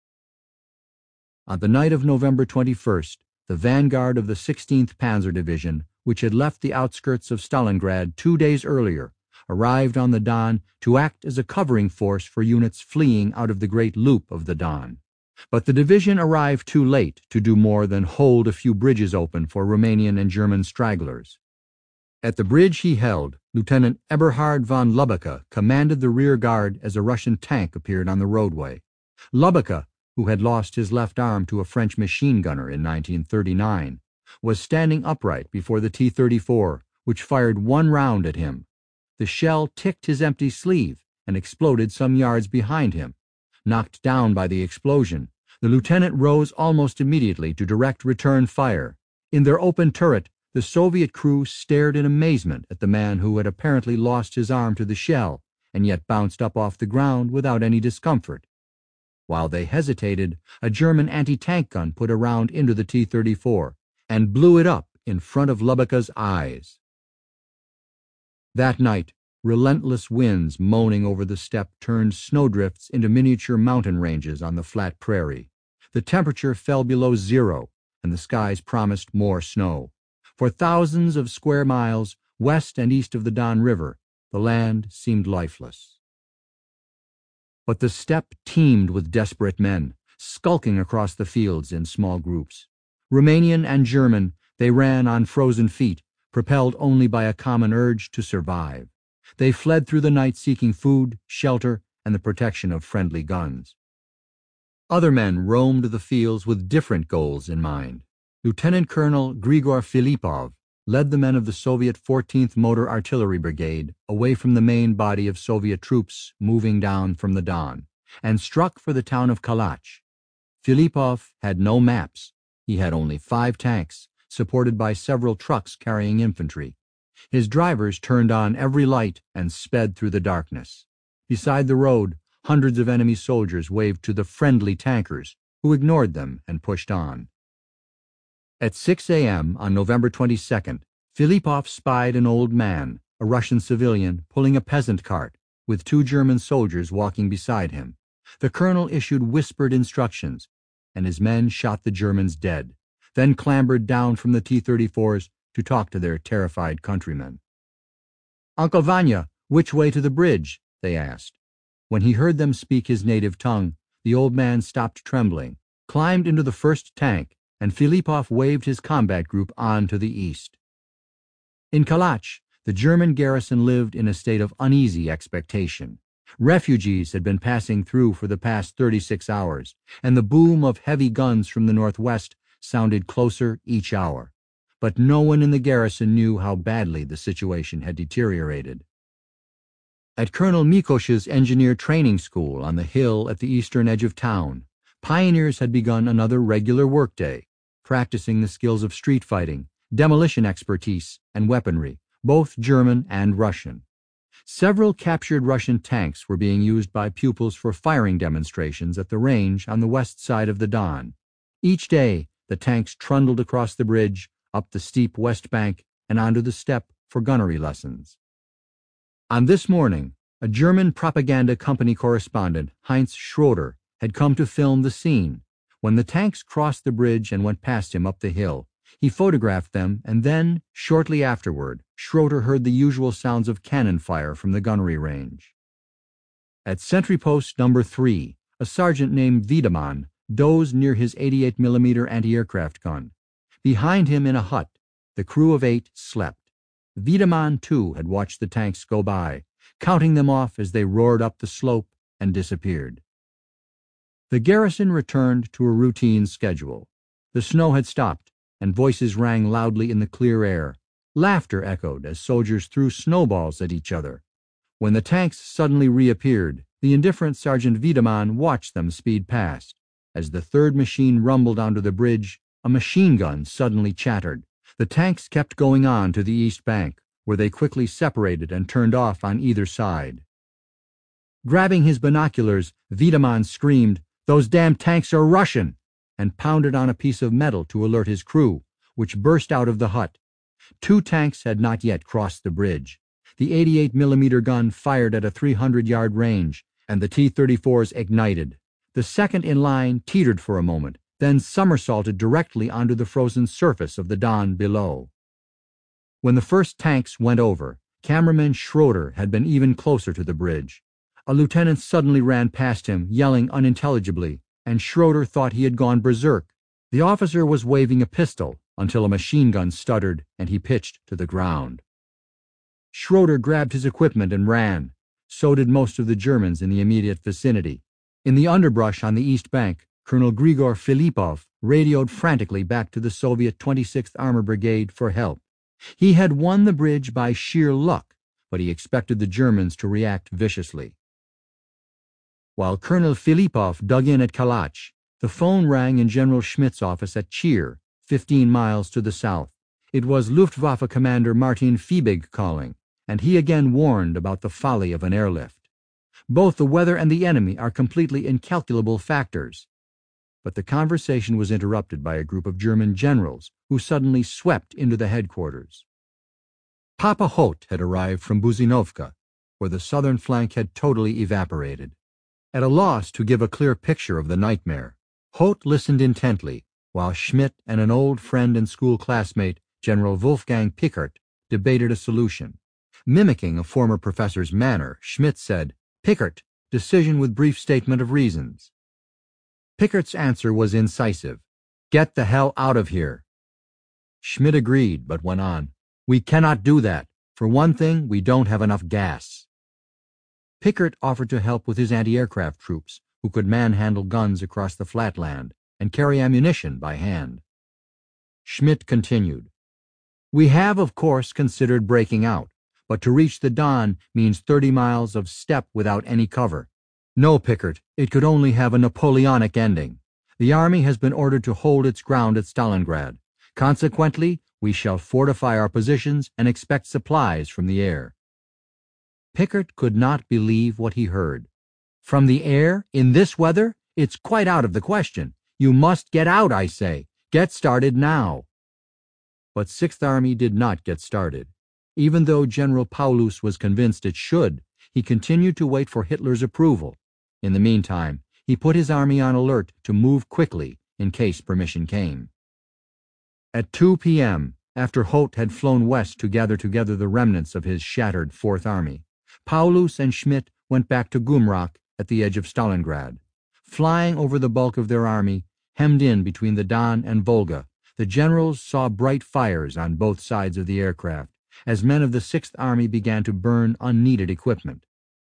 S1: On the night of November 21st, the vanguard of the 16th Panzer Division, which had left the outskirts of Stalingrad 2 days earlier, arrived on the Don to act as a covering force for units fleeing out of the great loop of the Don. But the division arrived too late to do more than hold a few bridges open for Romanian and German stragglers. At the bridge he held, Lieutenant Eberhard von Lubecke commanded the rear guard as a Russian tank appeared on the roadway. Lubecke, who had lost his left arm to a French machine gunner in 1939, was standing upright before the T-34, which fired one round at him. The shell ticked his empty sleeve and exploded some yards behind him. Knocked down by the explosion, the lieutenant rose almost immediately to direct return fire. In their open turret, the Soviet crew stared in amazement at the man who had apparently lost his arm to the shell and yet bounced up off the ground without any discomfort. While they hesitated, a German anti-tank gun put a round into the T-34 and blew it up in front of Lubeka's eyes. That night, relentless winds moaning over the steppe turned snowdrifts into miniature mountain ranges on the flat prairie. The temperature fell below zero, and the skies promised more snow. For thousands of square miles west and east of the Don River, the land seemed lifeless. But the steppe teemed with desperate men, skulking across the fields in small groups. Romanian and German, they ran on frozen feet, propelled only by a common urge to survive. They fled through the night seeking food, shelter, and the protection of friendly guns. Other men roamed the fields with different goals in mind. Lieutenant Colonel Grigor Filipov led the men of the Soviet 14th Motor Artillery Brigade away from the main body of Soviet troops moving down from the Don, and struck for the town of Kalach. Filipov had no maps. He had only 5 tanks, supported by several trucks carrying infantry. His drivers turned on every light and sped through the darkness. Beside the road, hundreds of enemy soldiers waved to the friendly tankers, who ignored them and pushed on. At 6 a.m. on November 22nd, Filipov spied an old man, a Russian civilian, pulling a peasant cart, with 2 German soldiers walking beside him. The colonel issued whispered instructions, and his men shot the Germans dead, then clambered down from the T-34s to talk to their terrified countrymen. "Uncle Vanya, which way to the bridge?" they asked. When he heard them speak his native tongue, the old man stopped trembling, climbed into the first tank, and Filipov waved his combat group on to the east. In Kalach, the German garrison lived in a state of uneasy expectation. Refugees had been passing through for the past 36 hours, and the boom of heavy guns from the northwest sounded closer each hour. But no one in the garrison knew how badly the situation had deteriorated. At Colonel Mikosh's engineer training school on the hill at the eastern edge of town, pioneers had begun another regular workday, practicing the skills of street fighting, demolition expertise, and weaponry, both German and Russian. Several captured Russian tanks were being used by pupils for firing demonstrations at the range on the west side of the Don. Each day, the tanks trundled across the bridge, up the steep west bank, and onto the steppe for gunnery lessons. On this morning, a German propaganda company correspondent, Heinz Schroeder, had come to film the scene. When the tanks crossed the bridge and went past him up the hill, he photographed them, and then, shortly afterward, Schroeder heard the usual sounds of cannon fire from the gunnery range. At sentry post number 3, a sergeant named Wiedemann dozed near his 88mm anti-aircraft gun. Behind him in a hut, the crew of 8 slept. Wiedemann, too, had watched the tanks go by, counting them off as they roared up the slope and disappeared. The garrison returned to a routine schedule. The snow had stopped, and voices rang loudly in the clear air. Laughter echoed as soldiers threw snowballs at each other. When the tanks suddenly reappeared, the indifferent Sergeant Wiedemann watched them speed past. As the third machine rumbled onto the bridge, a machine gun suddenly chattered. The tanks kept going on to the east bank, where they quickly separated and turned off on either side. Grabbing his binoculars, Wiedemann screamed, "Those damn tanks are Russian!" and pounded on a piece of metal to alert his crew, which burst out of the hut. 2 tanks had not yet crossed the bridge. The 88mm gun fired at a 300-yard range, and the T-34s ignited. The second in line teetered for a moment, then somersaulted directly onto the frozen surface of the Don below. When the first tanks went over, cameraman Schroeder had been even closer to the bridge. A lieutenant suddenly ran past him, yelling unintelligibly, and Schroeder thought he had gone berserk. The officer was waving a pistol until a machine gun stuttered and he pitched to the ground. Schroeder grabbed his equipment and ran. So did most of the Germans in the immediate vicinity. In the underbrush on the east bank, Colonel Grigor Filipov radioed frantically back to the Soviet 26th Armor Brigade for help. He had won the bridge by sheer luck, but he expected the Germans to react viciously. While Colonel Filipov dug in at Kalach, the phone rang in General Schmidt's office at Chir, 15 miles to the south. It was Luftwaffe Commander Martin Fiebig calling, and he again warned about the folly of an airlift. Both the weather and the enemy are completely incalculable factors. But the conversation was interrupted by a group of German generals who suddenly swept into the headquarters. Papa Hoth had arrived from Buzinovka, where the southern flank had totally evaporated. At a loss to give a clear picture of the nightmare, Hoth listened intently while Schmidt and an old friend and school classmate, General Wolfgang Pickert, debated a solution. Mimicking a former professor's manner, Schmidt said, "Pickert, decision with brief statement of reasons." Pickert's answer was incisive. "Get the hell out of here." Schmidt agreed, but went on, "We cannot do that. For one thing, we don't have enough gas." Pickert offered to help with his anti-aircraft troops, who could manhandle guns across the flatland and carry ammunition by hand. Schmidt continued, "We have, of course, considered breaking out, but to reach the Don means 30 miles of steppe without any cover. No, Pickert, it could only have a Napoleonic ending. The army has been ordered to hold its ground at Stalingrad. Consequently, we shall fortify our positions and expect supplies from the air." Pickert could not believe what he heard. "From the air? In this weather? It's quite out of the question. You must get out, I say. Get started now." But Sixth Army did not get started. Even though General Paulus was convinced it should, he continued to wait for Hitler's approval. In the meantime, he put his army on alert to move quickly in case permission came. At 2 p.m., after Hoth had flown west to gather together the remnants of his shattered Fourth Army, Paulus and Schmidt went back to Gumrak at the edge of Stalingrad. Flying over the bulk of their army, hemmed in between the Don and Volga, the generals saw bright fires on both sides of the aircraft as men of the Sixth Army began to burn unneeded equipment.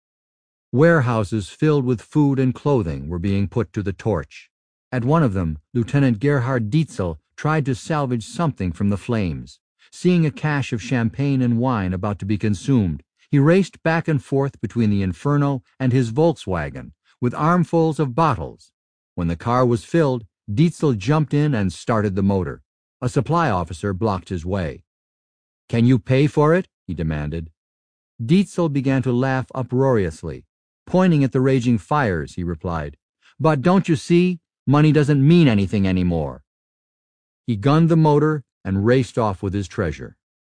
S1: Warehouses filled with food and clothing were being put to the torch. At one of them, Lieutenant Gerhard Dietzel tried to salvage something from the flames. Seeing a cache of champagne and wine about to be consumed, he raced back and forth between the Inferno and his Volkswagen with armfuls of bottles. When the car was filled, Dietzel jumped in and started the motor. A supply officer blocked his way. "Can you pay for it?" he demanded. Dietzel began to laugh uproariously. "Pointing at the raging fires," he replied. "But don't you see, money doesn't mean anything anymore." He gunned the motor and raced off with his treasure.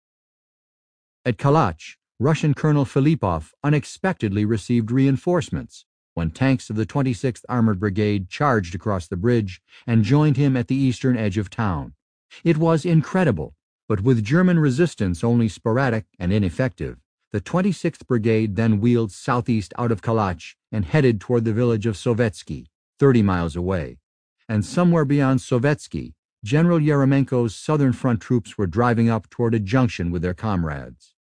S1: At Kalach, Russian Colonel Filipov unexpectedly received reinforcements when tanks of the 26th Armored Brigade charged across the bridge and joined him at the eastern edge of town. It was incredible, but with German resistance only sporadic and ineffective, the 26th Brigade then wheeled southeast out of Kalach and headed toward the village of Sovetsky, 30 miles away. And somewhere beyond Sovetsky, General Yeremenko's Southern Front troops were driving up toward a junction with their comrades.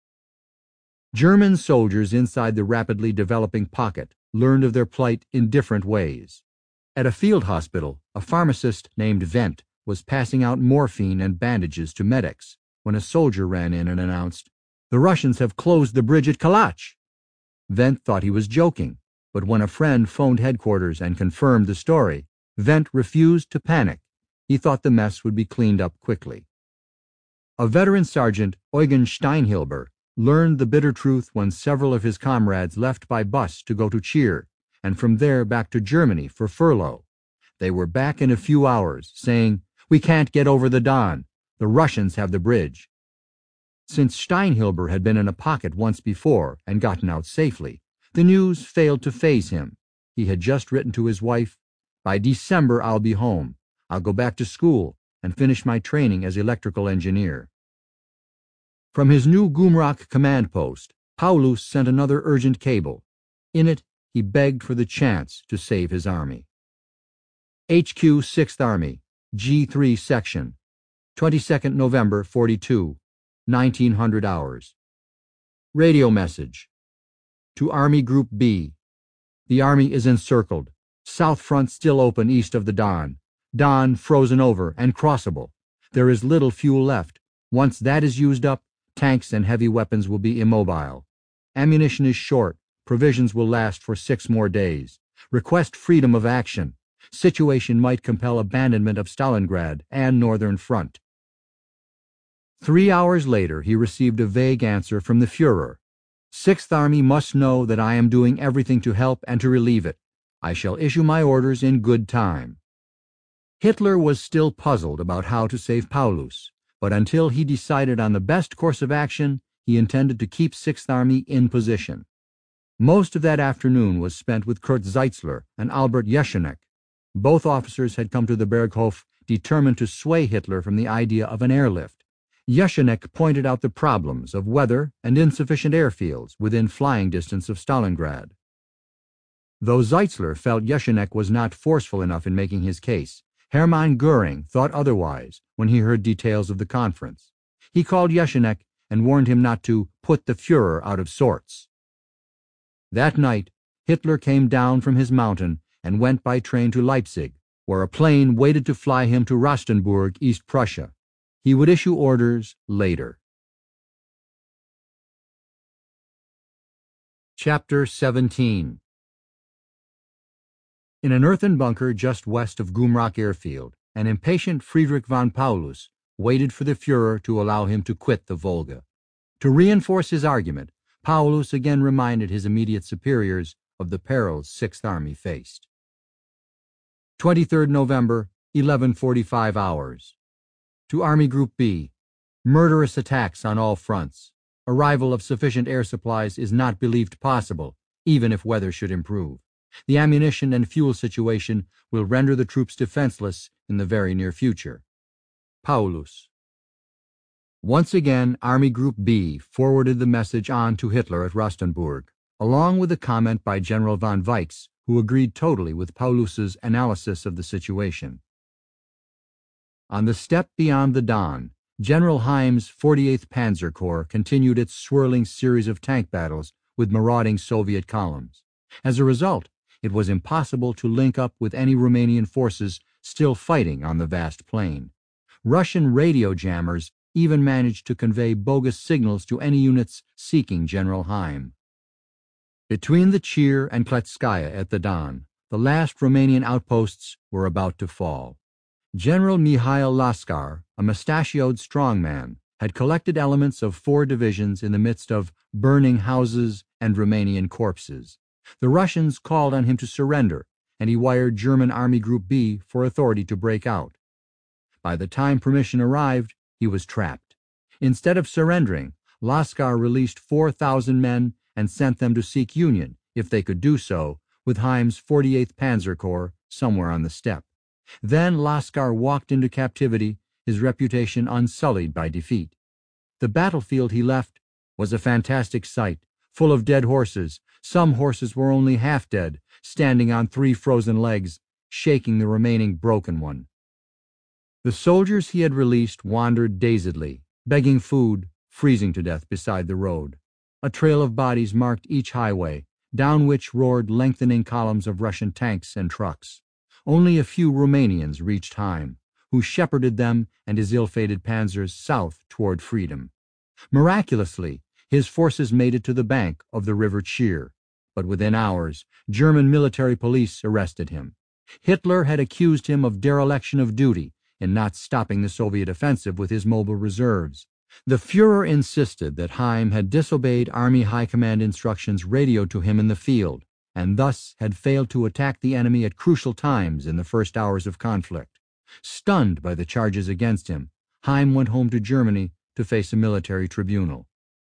S1: German soldiers inside the rapidly developing pocket learned of their plight in different ways. At a field hospital, a pharmacist named Wendt was passing out morphine and bandages to medics when a soldier ran in and announced, "The Russians have closed the bridge at Kalach." Wendt thought he was joking, but when a friend phoned headquarters and confirmed the story, Wendt refused to panic. He thought the mess would be cleaned up quickly. A veteran sergeant, Eugen Steinhilber, learned the bitter truth when several of his comrades left by bus to go to Chir, and from there back to Germany for furlough. They were back in a few hours, saying, "We can't get over the Don. The Russians have the bridge." Since Steinhilber had been in a pocket once before and gotten out safely, the news failed to faze him. He had just written to his wife, "By December I'll be home. I'll go back to school and finish my training as electrical engineer." From his new Gumrak command post, Paulus sent another urgent cable. In it, he begged for the chance to save his army. HQ 6th Army, G3 Section, 22nd November 42, 1900 hours. Radio message. To Army Group B. The army is encircled. South front still open east of the Don. Don frozen over and crossable. There is little fuel left. Once that is used up, tanks and heavy weapons will be immobile. Ammunition is short. Provisions will last for 6 more days. Request freedom of action. Situation might compel abandonment of Stalingrad and Northern Front. 3 hours later, he received a vague answer from the Führer. Sixth Army must know that I am doing everything to help and to relieve it. I shall issue my orders in good time. Hitler was still puzzled about how to save Paulus, but until he decided on the best course of action, he intended to keep Sixth Army in position. Most of that afternoon was spent with Kurt Zeitzler and Albert Jesenek. Both officers had come to the Berghof determined to sway Hitler from the idea of an airlift. Jesenek pointed out the problems of weather and insufficient airfields within flying distance of Stalingrad. Though Zeitzler felt Jesenek was not forceful enough in making his case, Hermann Göring thought otherwise when he heard details of the conference. He called Jesenek and warned him not to put the Führer out of sorts. That night, Hitler came down from his mountain and went by train to Leipzig, where a plane waited to fly him to Rastenburg, East Prussia. He would issue orders later. Chapter 17. In an earthen bunker just west of Gumrach Airfield, an impatient Friedrich von Paulus waited for the Führer to allow him to quit the Volga. To reinforce his argument, Paulus again reminded his immediate superiors of the perils Sixth Army faced. 23rd November, 11:45 hours. To Army Group B, murderous attacks on all fronts. Arrival of sufficient air supplies is not believed possible, even if weather should improve. The ammunition and fuel situation will render the troops defenseless in the very near future. Paulus. Once again, Army Group B forwarded the message on to Hitler at Rastenburg, along with a comment by General von Weitz, who agreed totally with Paulus's analysis of the situation. On the steppe beyond the Don, General Heim's 48th Panzer Corps continued its swirling series of tank battles with marauding Soviet columns. As a result, it was impossible to link up with any Romanian forces still fighting on the vast plain. Russian radio jammers even managed to convey bogus signals to any units seeking General Heim. Between the Chir and Kletskaya at the Don, the last Romanian outposts were about to fall. General Mihail Laskar, a mustachioed strongman, had collected elements of 4 divisions in the midst of burning houses and Romanian corpses. The Russians called on him to surrender, and he wired German Army Group B for authority to break out. By the time permission arrived, he was trapped. Instead of surrendering, Laskar released 4,000 men and sent them to seek union, if they could do so, with Heim's 48th Panzer Corps somewhere on the steppe. Then Laskar walked into captivity, his reputation unsullied by defeat. The battlefield he left was a fantastic sight, full of dead horses. Some horses were only half dead, standing on 3 frozen legs, shaking the remaining broken one. The soldiers he had released wandered dazedly, begging food, freezing to death beside the road. A trail of bodies marked each highway, down which roared lengthening columns of Russian tanks and trucks. Only a few Romanians reached Heim, who shepherded them and his ill-fated panzers south toward freedom. Miraculously, his forces made it to the bank of the river Chir, but within hours, German military police arrested him. Hitler had accused him of dereliction of duty in not stopping the Soviet offensive with his mobile reserves. The Führer insisted that Heim had disobeyed Army High Command instructions radioed to him in the field, and thus had failed to attack the enemy at crucial times in the first hours of conflict. Stunned by the charges against him, Heim went home to Germany to face a military tribunal.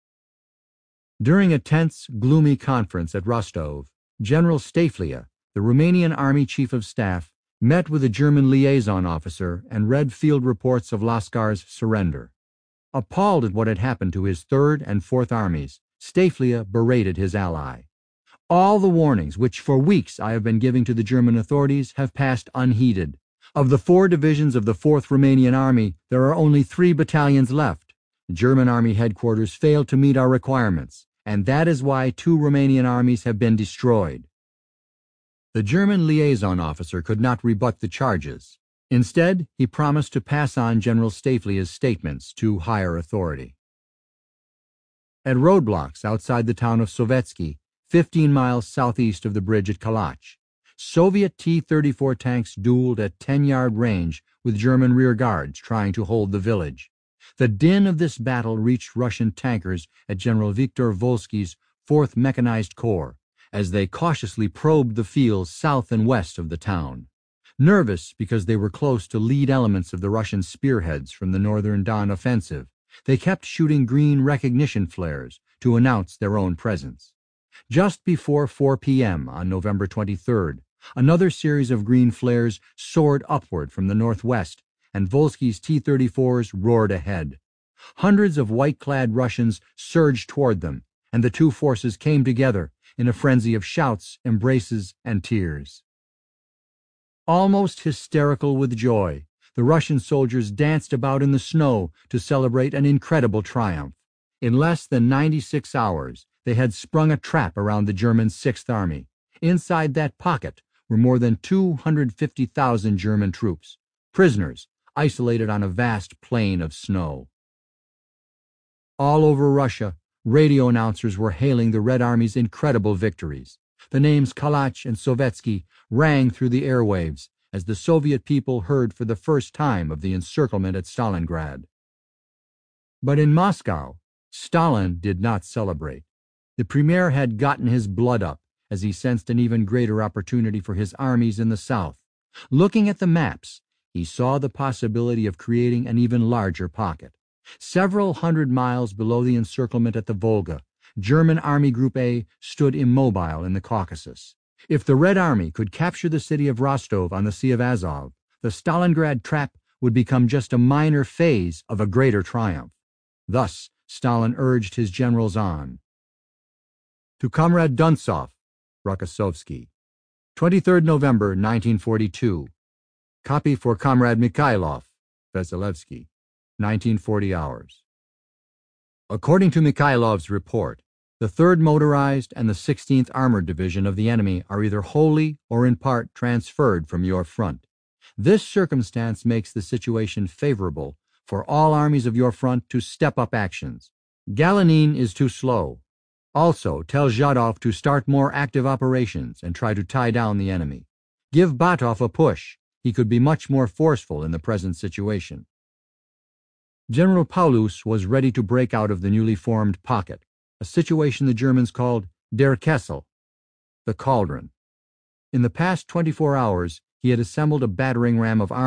S1: During a tense, gloomy conference at Rostov, General Staflia, the Romanian Army Chief of Staff, met with a German liaison officer and read field reports of Laskar's surrender. Appalled at what had happened to his 3rd and 4th Armies, Staflia berated his ally. All the warnings which for weeks I have been giving to the German authorities have passed unheeded. Of the 4 divisions of the 4th Romanian Army, there are only 3 battalions left. German Army headquarters failed to meet our requirements, and that is why 2 Romanian armies have been destroyed. The German liaison officer could not rebut the charges. Instead, he promised to pass on General Staflia's statements to higher authority. At roadblocks outside the town of Sovetski, 15 miles southeast of the bridge at Kalach, Soviet T-34 tanks dueled at 10-yard range with German rear guards trying to hold the village. The din of this battle reached Russian tankers at General Viktor Volsky's 4th Mechanized Corps as they cautiously probed the fields south and west of the town. Nervous because they were close to lead elements of the Russian spearheads from the Northern Don offensive, they kept shooting green recognition flares to announce their own presence. Just before 4 p.m. on November 23rd, another series of green flares soared upward from the northwest, and Volsky's T-34s roared ahead. Hundreds of white-clad Russians surged toward them, and the two forces came together in a frenzy of shouts, embraces, and tears. Almost hysterical with joy, the Russian soldiers danced about in the snow to celebrate an incredible triumph. In less than 96 hours, they had sprung a trap around the German Sixth Army. Inside that pocket were more than 250,000 German troops, prisoners isolated on a vast plain of snow. All over Russia, radio announcers were hailing the Red Army's incredible victories. The names Kalach and Sovetsky rang through the airwaves as the Soviet people heard for the first time of the encirclement at Stalingrad. But in Moscow, Stalin did not celebrate. The premier had gotten his blood up as he sensed an even greater opportunity for his armies in the south. Looking at the maps, he saw the possibility of creating an even larger pocket. Several hundred miles below the encirclement at the Volga, German Army Group A stood immobile in the Caucasus. If the Red Army could capture the city of Rostov on the Sea of Azov, the Stalingrad trap would become just a minor phase of a greater triumph. Thus, Stalin urged his generals on. To Comrade Duntsov, Rokossovsky, 23rd November 1942. Copy for Comrade Mikhailov, Vasilevsky, 1940 hours. According to Mikhailov's report, the 3rd Motorized and the 16th Armored Division of the enemy are either wholly or in part transferred from your front. This circumstance makes the situation favorable for all armies of your front to step up actions. Galenin is too slow. Also, tell Zhadov to start more active operations and try to tie down the enemy. Give Batov a push. He could be much more forceful in the present situation. General Paulus was ready to break out of the newly formed pocket, a situation the Germans called Der Kessel, the cauldron. In the past 24 hours, he had assembled a battering ram of